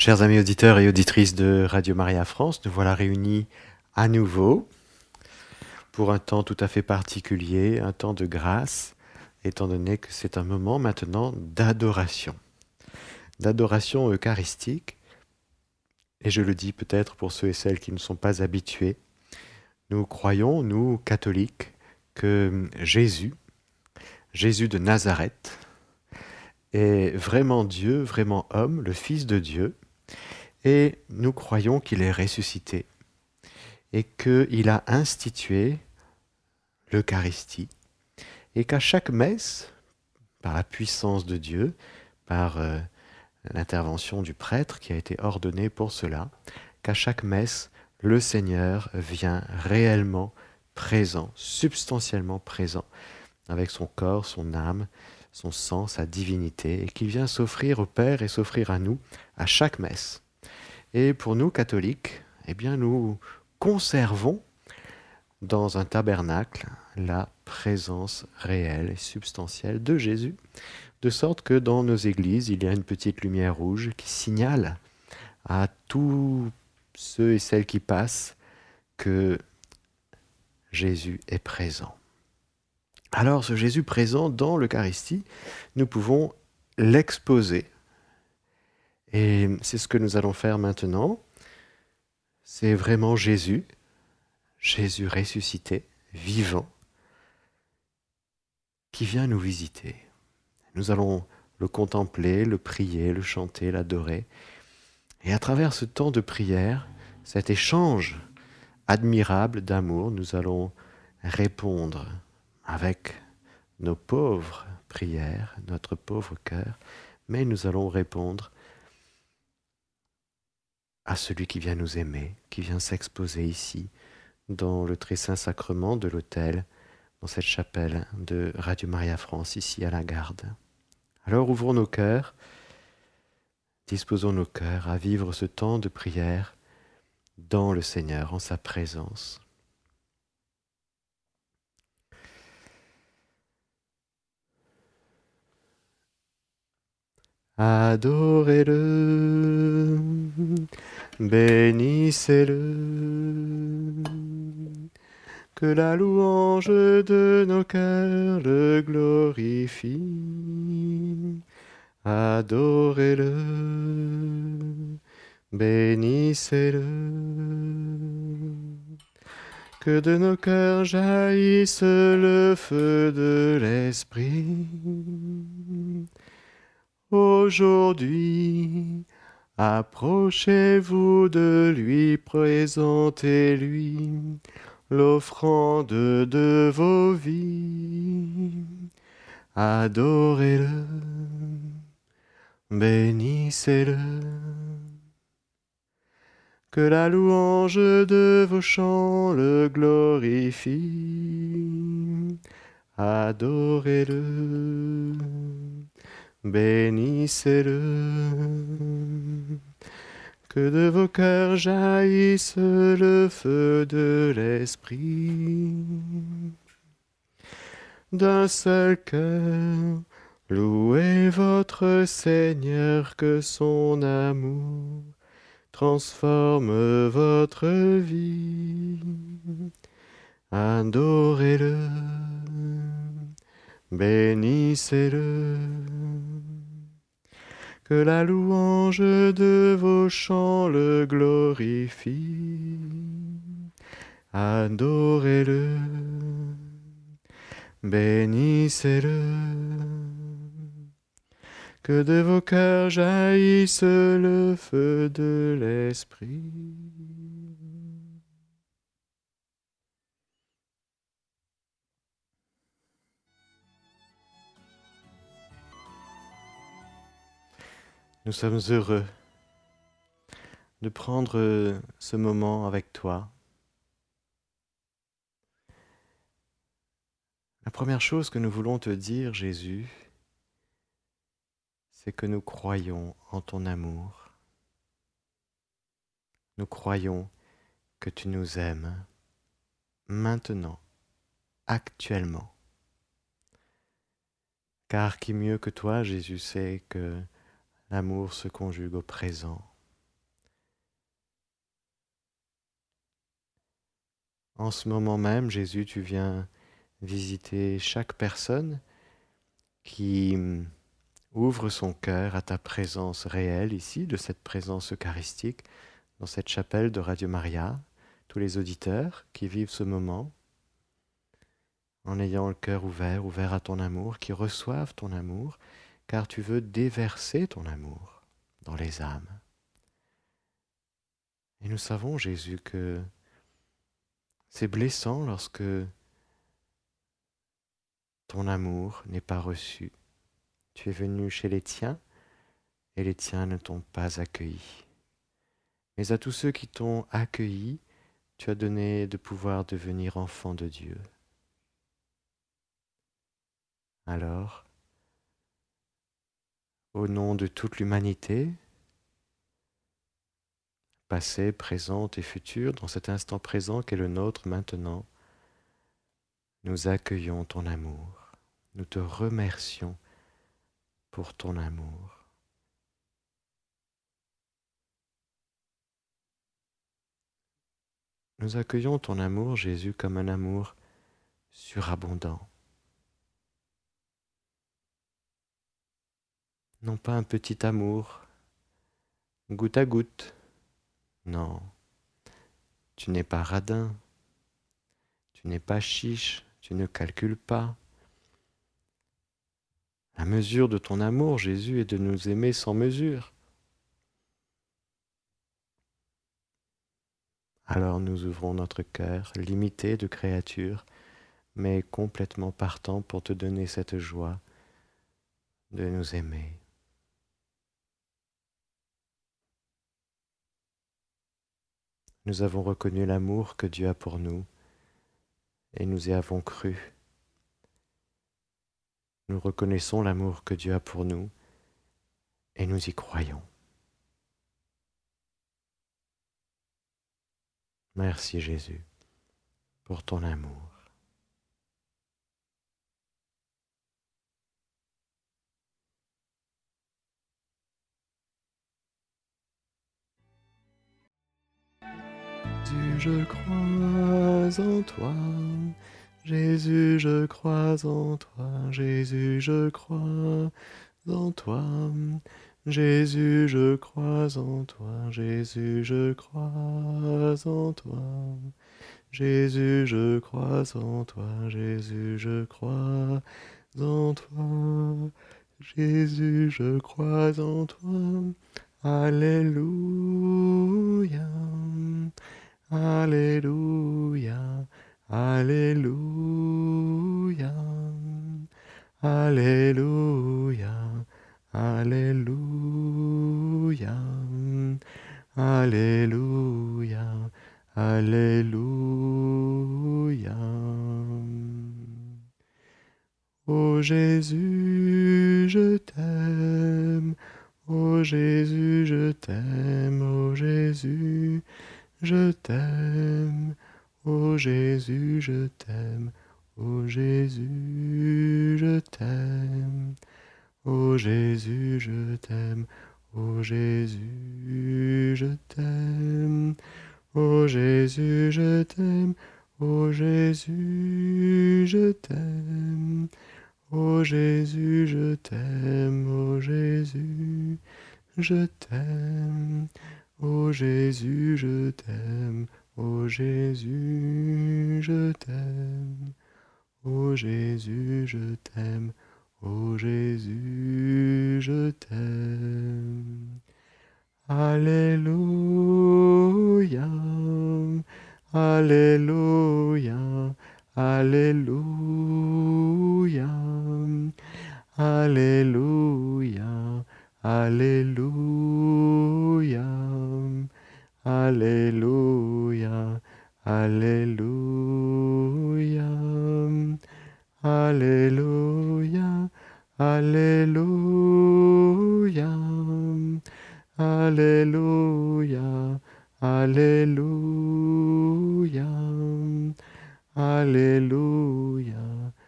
Chers amis auditeurs et auditrices de Radio Maria France, nous voilà réunis à nouveau pour un temps tout à fait particulier, un temps de grâce, étant donné que c'est un moment maintenant d'adoration eucharistique. Et je le dis peut-être pour ceux et celles qui ne sont pas habitués, nous croyons, nous catholiques, que Jésus de Nazareth, est vraiment Dieu, vraiment homme, le Fils de Dieu, et nous croyons qu'il est ressuscité et qu'il a institué l'Eucharistie et qu'à chaque messe, par la puissance de Dieu, par l'intervention du prêtre qui a été ordonné pour cela, qu'à chaque messe, le Seigneur vient réellement présent, substantiellement présent, avec son corps, son âme, son sang, sa divinité, et qu'il vient s'offrir au Père et s'offrir à nous à chaque messe. Et pour nous, catholiques, eh bien, nous conservons dans un tabernacle la présence réelle et substantielle de Jésus, de sorte que dans nos églises, il y a une petite lumière rouge qui signale à tous ceux et celles qui passent que Jésus est présent. Alors, ce Jésus présent dans l'Eucharistie, nous pouvons l'exposer. Et c'est ce que nous allons faire maintenant. C'est vraiment Jésus ressuscité, vivant, qui vient nous visiter. Nous allons le contempler, le prier, le chanter, l'adorer. Et à travers ce temps de prière, cet échange admirable d'amour, nous allons répondre avec nos pauvres prières, notre pauvre cœur, mais nous allons répondre à celui qui vient nous aimer, qui vient s'exposer ici, dans le très saint sacrement de l'autel, dans cette chapelle de Radio Maria France, ici à la Garde. Alors ouvrons nos cœurs, disposons nos cœurs à vivre ce temps de prière dans le Seigneur, en sa présence. Adorez-le, bénissez-le, que la louange de nos cœurs le glorifie. Adorez-le, bénissez-le, que de nos cœurs jaillisse le feu de l'Esprit. Aujourd'hui, approchez-vous de lui, présentez-lui l'offrande de vos vies. Adorez-le, bénissez-le, que la louange de vos chants le glorifie. Adorez-le, bénissez-le, que de vos cœurs jaillisse le feu de l'Esprit. D'un seul cœur, louez votre Seigneur, que son amour transforme votre vie. Adorez-le, bénissez-le, que la louange de vos chants le glorifie. Adorez-le, bénissez-le, que de vos cœurs jaillisse le feu de l'Esprit. Nous sommes heureux de prendre ce moment avec toi. La première chose que nous voulons te dire, Jésus, c'est que nous croyons en ton amour. Nous croyons que tu nous aimes maintenant, actuellement. Car qui mieux que toi, Jésus, sait que l'amour se conjugue au présent, En ce moment même, Jésus, tu viens visiter chaque personne qui ouvre son cœur à ta présence réelle ici, de cette présence eucharistique, dans cette chapelle de Radio Maria, tous les auditeurs qui vivent ce moment, en ayant le cœur ouvert à ton amour, qui reçoivent ton amour, car tu veux déverser ton amour dans les âmes. Et nous savons, Jésus, que c'est blessant lorsque ton amour n'est pas reçu. Tu es venu chez les tiens et les tiens ne t'ont pas accueilli. Mais à tous ceux qui t'ont accueilli, tu as donné de pouvoir devenir enfant de Dieu. Alors, au nom de toute l'humanité, passée, présente et future, dans cet instant présent qu'est le nôtre maintenant, nous accueillons ton amour. Nous te remercions pour ton amour. Nous accueillons ton amour, Jésus, comme un amour surabondant. Non pas un petit amour, goutte à goutte. Non, tu n'es pas radin, tu n'es pas chiche, tu ne calcules pas. La mesure de ton amour, Jésus, est de nous aimer sans mesure. Alors nous ouvrons notre cœur, limité de créatures, mais complètement partant pour te donner cette joie de nous aimer. Nous avons reconnu l'amour que Dieu a pour nous et nous y avons cru. Nous reconnaissons l'amour que Dieu a pour nous et nous y croyons. Merci Jésus pour ton amour. Jésus, je crois en toi. Jésus, je crois en toi. Jésus, je crois en toi. Jésus, je crois en toi. Jésus, je crois en toi. Jésus, je crois en toi. Jésus, je crois en toi. Jésus, je crois en toi. Alléluia. Alléluia, Alléluia, Alléluia, Alléluia, Alléluia, Alléluia. Ô Jésus, je t'aime, ô Jésus, je t'aime, ô Jésus, je t'aime, ô Jésus, je t'aime, ô Jésus, je t'aime, ô Jésus, je t'aime, ô Jésus, je t'aime, ô Jésus, je t'aime, ô Jésus, je t'aime, ô Jésus, je t'aime, ô Jésus, je t'aime. Ô Jésus, je t'aime, ô Jésus, je t'aime, ô Jésus, je t'aime, ô Jésus, je t'aime. Alléluia, Alléluia, Alléluia, Alléluia, Alléluia, Alléluia, Alléluia, Alléluia, Alléluia, Alléluia, Alléluia, Alléluia,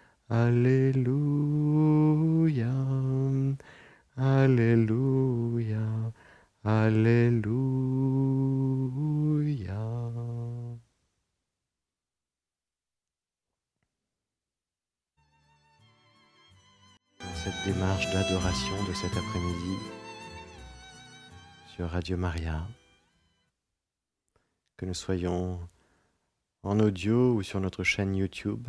Alléluia, Alléluia, Alléluia. cette démarche d'adoration de cet après-midi sur Radio Maria, que nous soyons en audio ou sur notre chaîne YouTube.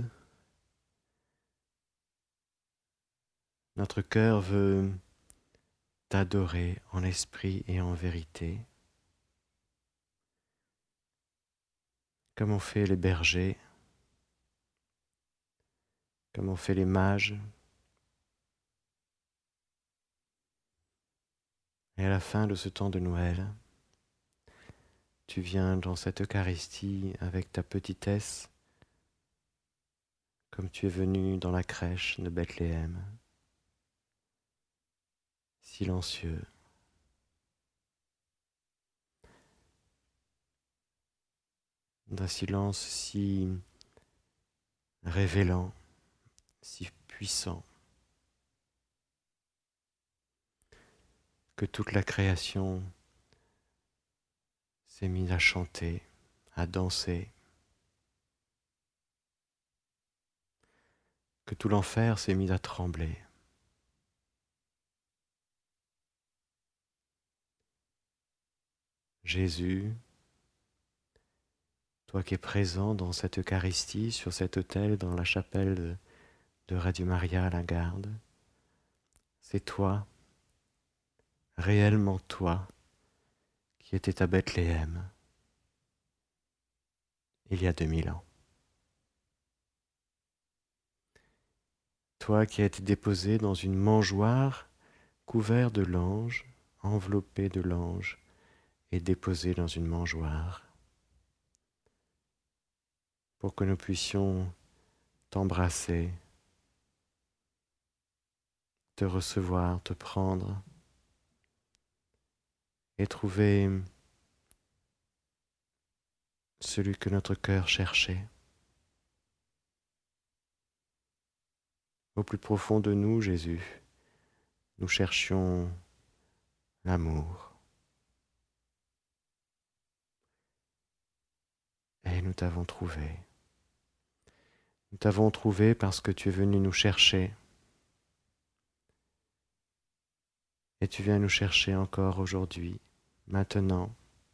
Notre cœur veut t'adorer en esprit et en vérité, comme ont fait les bergers, comme ont fait les mages. Et à la fin de ce temps de Noël, tu viens dans cette Eucharistie avec ta petitesse, comme tu es venu dans la crèche de Bethléem, silencieux. D'un silence si révélant, si puissant, que toute la création s'est mise à chanter, à danser, que tout l'enfer s'est mis à trembler. Jésus, toi qui es présent dans cette Eucharistie, sur cet autel, dans la chapelle de Radio Maria à la Garde, c'est toi, réellement toi, qui étais à Bethléem il y a 2000 ans. Toi qui as été déposé dans une mangeoire, couvert de l'ange, enveloppé de l'ange, et déposé dans une mangeoire, pour que nous puissions t'embrasser, te recevoir, te prendre, et trouver celui que notre cœur cherchait. Au plus profond de nous, Jésus, nous cherchions l'amour. Et nous t'avons trouvé. Nous t'avons trouvé parce que tu es venu nous chercher. Et tu viens nous chercher encore aujourd'hui, maintenant,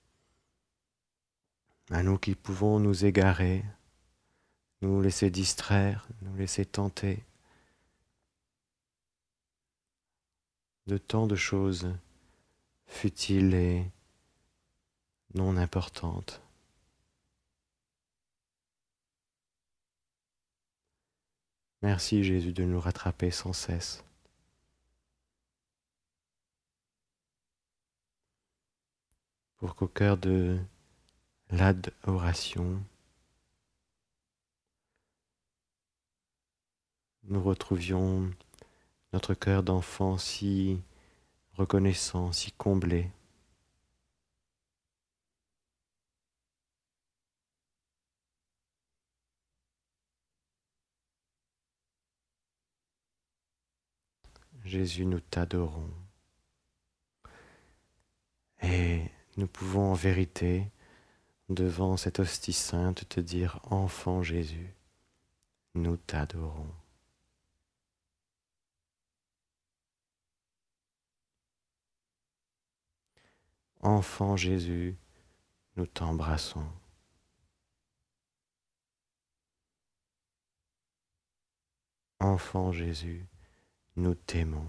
à nous qui pouvons nous égarer, nous laisser distraire, nous laisser tenter de tant de choses futiles et non importantes. Merci Jésus de nous rattraper sans cesse. Pour qu'au cœur de l'adoration, nous retrouvions notre cœur d'enfant si reconnaissant, si comblé. Jésus, nous t'adorons. Et nous pouvons en vérité, devant cette hostie sainte, te dire, enfant Jésus, nous t'adorons. Enfant Jésus, nous t'embrassons. Enfant Jésus, nous t'aimons.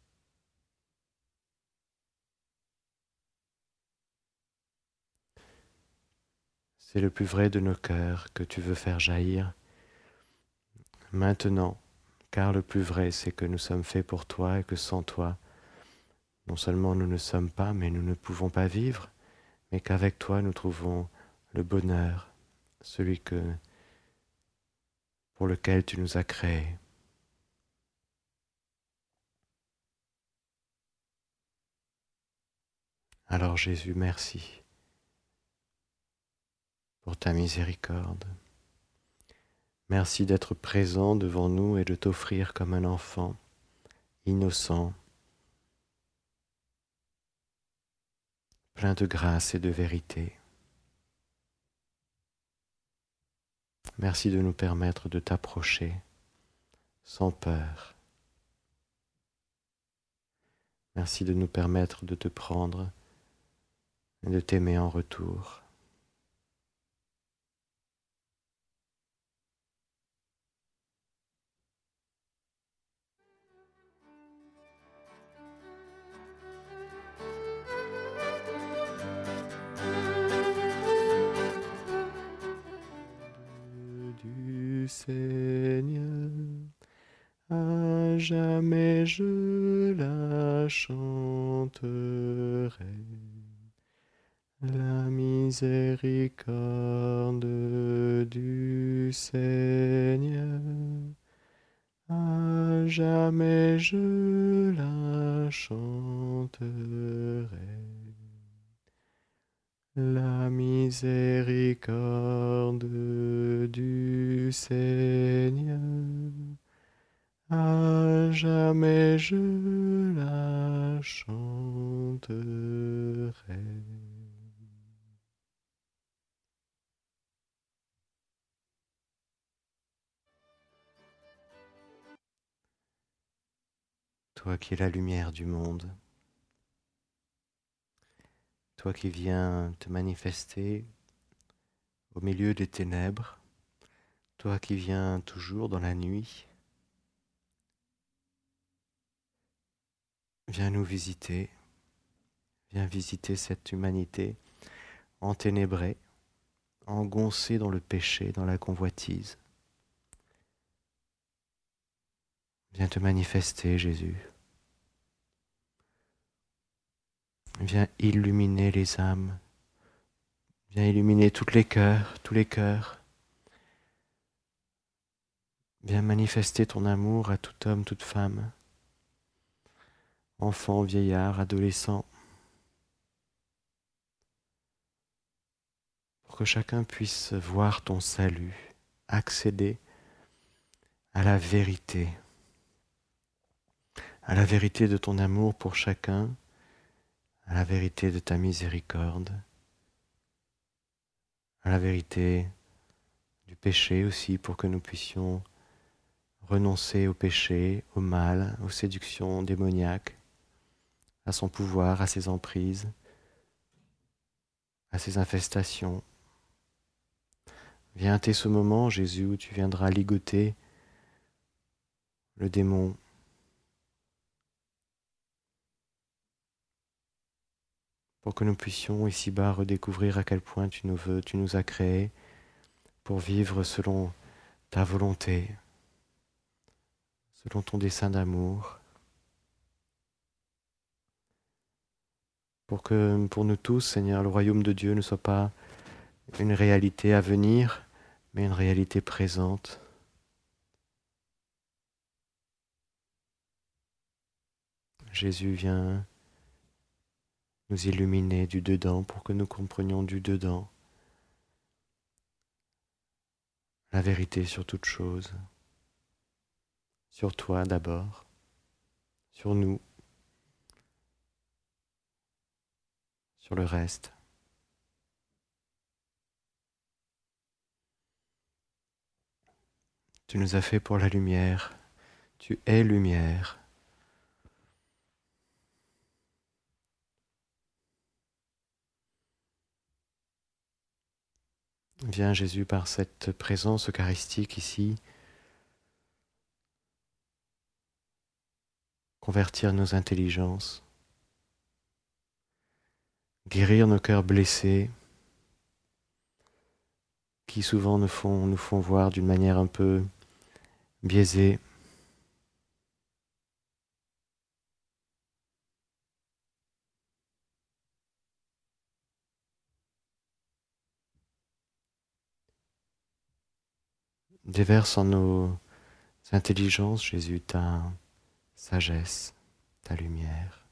C'est le plus vrai de nos cœurs que tu veux faire jaillir maintenant, car le plus vrai, c'est que nous sommes faits pour toi et que sans toi, non seulement nous ne sommes pas, mais nous ne pouvons pas vivre, mais qu'avec toi nous trouvons le bonheur, celui pour lequel tu nous as créés. Alors Jésus, merci pour ta miséricorde. Merci d'être présent devant nous et de t'offrir comme un enfant innocent, plein de grâce et de vérité. Merci de nous permettre de t'approcher sans peur. Merci de nous permettre de te prendre et de t'aimer en retour. Du Seigneur, à jamais je la chanterai. La miséricorde du Seigneur, à jamais je la chanterai. La miséricorde du Seigneur, à jamais je la chanterai. Toi qui es la lumière du monde, toi qui viens te manifester au milieu des ténèbres, toi qui viens toujours dans la nuit, viens nous visiter, viens visiter cette humanité enténébrée, engoncée dans le péché, dans la convoitise. Viens te manifester, Jésus. Viens illuminer les âmes. Viens illuminer tous les cœurs, tous les cœurs. Viens manifester ton amour à tout homme, toute femme, enfant, vieillard, adolescent, pour que chacun puisse voir ton salut, accéder à la vérité de ton amour pour chacun, à la vérité de ta miséricorde, à la vérité du péché aussi, pour que nous puissions renoncer au péché, au mal, aux séductions démoniaques, à son pouvoir, à ses emprises, à ses infestations. Viens à ce moment, Jésus, où tu viendras ligoter le démon, pour que nous puissions ici-bas redécouvrir à quel point tu nous veux, tu nous as créés pour vivre selon ta volonté, selon ton dessein d'amour, pour que pour nous tous, Seigneur, le royaume de Dieu ne soit pas une réalité à venir, mais une réalité présente. Jésus vient nous illuminer du dedans pour que nous comprenions du dedans la vérité sur toute chose, sur toi d'abord, sur nous, sur le reste. Tu nous as fait pour la lumière, tu es lumière. Viens Jésus par cette présence eucharistique ici, convertir nos intelligences, guérir nos cœurs blessés, qui souvent nous font voir d'une manière un peu biaisée. Déverse en nos intelligences, Jésus, ta sagesse, ta lumière.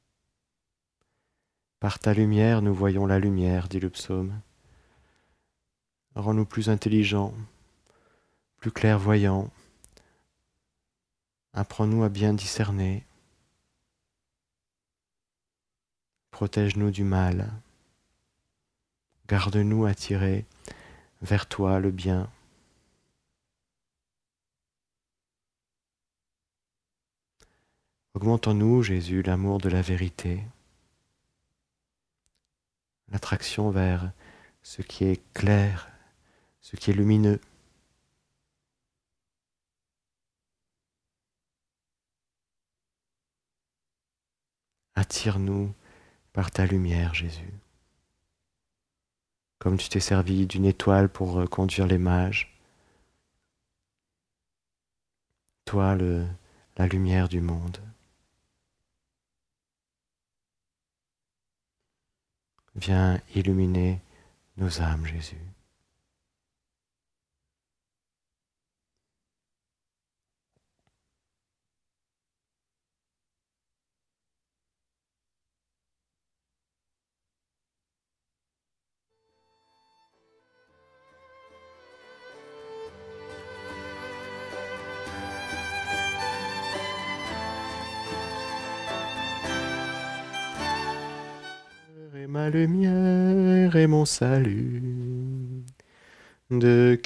Par ta lumière, nous voyons la lumière, dit le psaume. Rends-nous plus intelligents, plus clairvoyants. Apprends-nous à bien discerner. Protège-nous du mal. Garde-nous attirés vers toi le bien. Augmente en nous, Jésus, l'amour de la vérité, l'attraction vers ce qui est clair, ce qui est lumineux. Attire-nous par ta lumière, Jésus. Comme tu t'es servi d'une étoile pour conduire les mages, toi, la lumière du monde. Viens illuminer nos âmes, Jésus. Et ma lumière et mon salut, de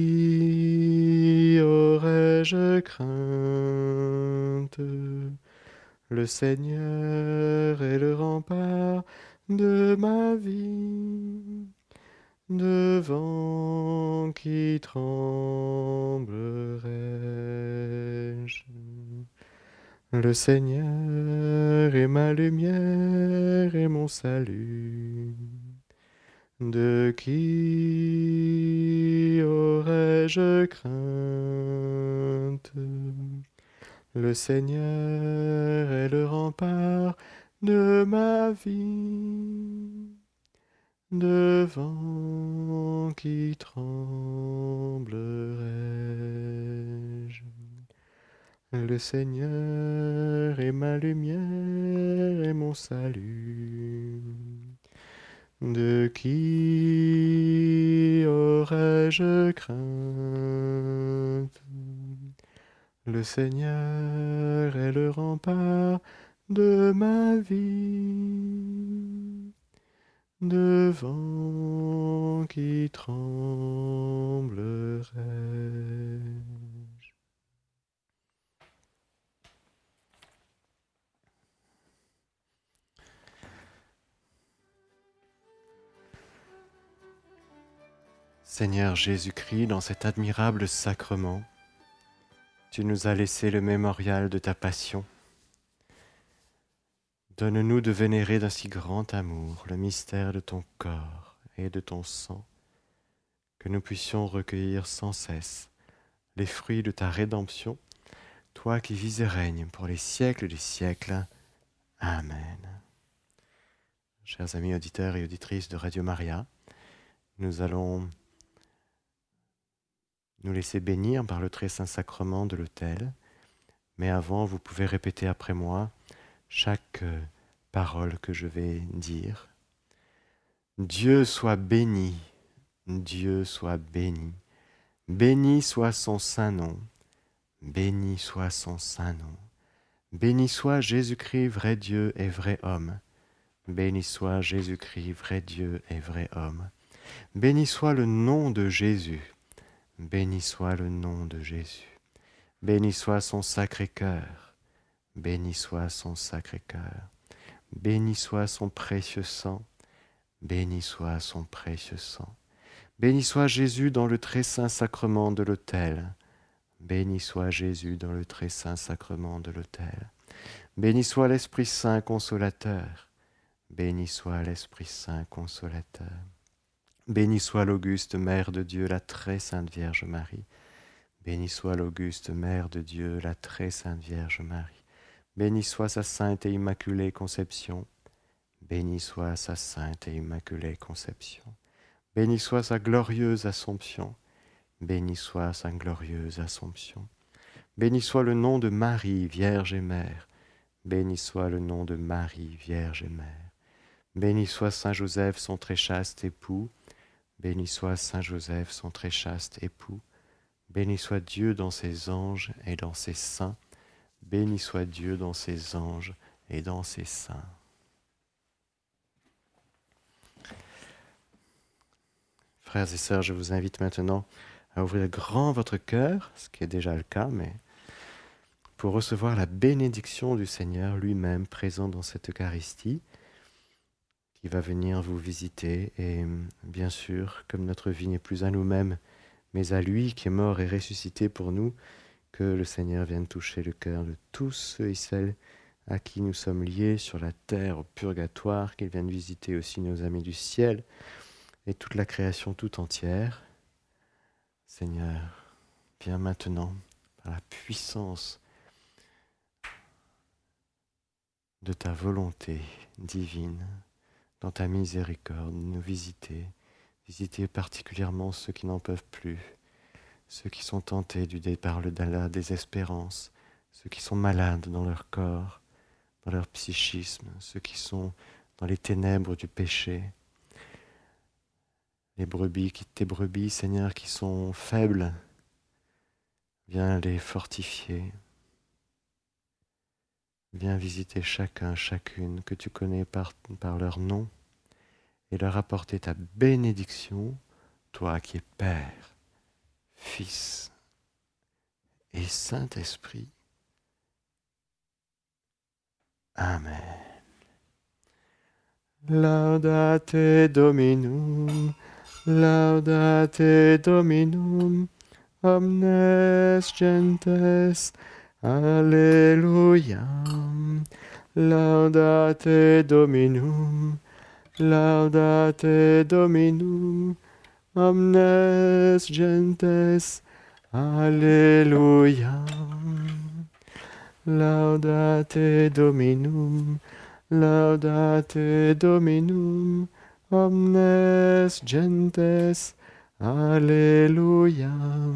qui aurais-je crainte? Le Seigneur est le rempart de ma vie, devant qui tremblerais-je? Le Seigneur est ma lumière et mon salut. De qui aurais-je crainte? Le Seigneur est le rempart de ma vie, devant qui tremblerais-je? Le Seigneur est ma lumière et mon salut. De qui aurais-je crainte? Le Seigneur est le rempart de ma vie, devant qui tremblerais-je? Seigneur Jésus-Christ, dans cet admirable sacrement, tu nous as laissé le mémorial de ta passion. Donne-nous de vénérer d'un si grand amour le mystère de ton corps et de ton sang, que nous puissions recueillir sans cesse les fruits de ta rédemption, toi qui vis et règnes pour les siècles des siècles. Amen. Chers amis auditeurs et auditrices de Radio Maria, nous allons nous laisser bénir par le très saint sacrement de l'autel, mais avant, vous pouvez répéter après moi chaque parole que je vais dire. Dieu soit béni, Dieu soit béni, béni soit son saint nom, béni soit son saint nom, béni soit Jésus-Christ, vrai Dieu et vrai homme, béni soit Jésus-Christ, vrai Dieu et vrai homme, béni soit le nom de Jésus, béni soit le nom de Jésus, béni soit son sacré cœur, béni soit son sacré cœur, béni soit son précieux sang, béni soit son précieux sang. Béni soit Jésus dans le très saint sacrement de l'autel. Béni soit Jésus dans le très saint sacrement de l'autel. Béni soit l'Esprit Saint consolateur. Béni soit l'Esprit Saint consolateur. Béni soit l'auguste Mère de Dieu, la très sainte Vierge Marie. Béni soit l'auguste Mère de Dieu, la très sainte Vierge Marie. Béni soit sa sainte et immaculée conception. Béni soit sa sainte et immaculée conception. Béni soit sa glorieuse Assomption. Béni soit sa glorieuse Assomption. Béni soit le nom de Marie, Vierge et Mère. Béni soit le nom de Marie, Vierge et Mère. Béni soit Saint Joseph, son très chaste époux. Béni soit Saint Joseph, son très chaste époux. Béni soit Dieu dans ses anges et dans ses saints. Béni soit Dieu dans ses anges et dans ses saints. Frères et sœurs, je vous invite maintenant à ouvrir grand votre cœur, ce qui est déjà le cas, mais pour recevoir la bénédiction du Seigneur lui-même présent dans cette Eucharistie, qui va venir vous visiter. Et bien sûr, comme notre vie n'est plus à nous-mêmes, mais à lui qui est mort et ressuscité pour nous, que le Seigneur vienne toucher le cœur de tous ceux et celles à qui nous sommes liés sur la terre, au purgatoire, qu'il vienne visiter aussi nos amis du ciel et toute la création tout entière. Seigneur, viens maintenant, par la puissance de ta volonté divine, dans ta miséricorde, nous visiter particulièrement ceux qui n'en peuvent plus, ceux qui sont tentés du départ de la désespérance, ceux qui sont malades dans leur corps, dans leur psychisme, ceux qui sont dans les ténèbres du péché, tes brebis, Seigneur, qui sont faibles, viens les fortifier. Viens visiter chacun, chacune que tu connais par leur nom et leur apporter ta bénédiction, toi qui es Père, Fils et Saint-Esprit. Amen. Laudate Dominum, omnes gentes, Alleluia. Laudate Dominum, omnes gentes, Alleluia. Laudate Dominum, omnes gentes, Alleluia.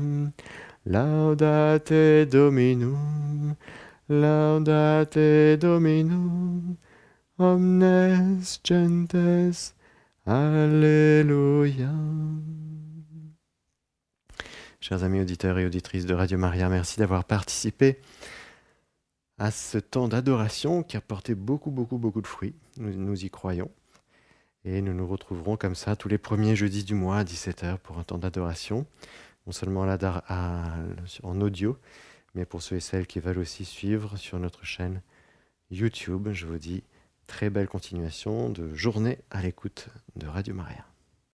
Laudate Dominum, omnes gentes, Alléluia. Chers amis auditeurs et auditrices de Radio Maria, merci d'avoir participé à ce temps d'adoration qui a porté beaucoup de fruits. Nous y croyons. Et nous nous retrouverons comme ça tous les premiers jeudis du mois à 17h pour un temps d'adoration. Non seulement en audio, mais pour ceux et celles qui veulent aussi suivre sur notre chaîne YouTube, je vous dis très belle continuation de journée à l'écoute de Radio Maria.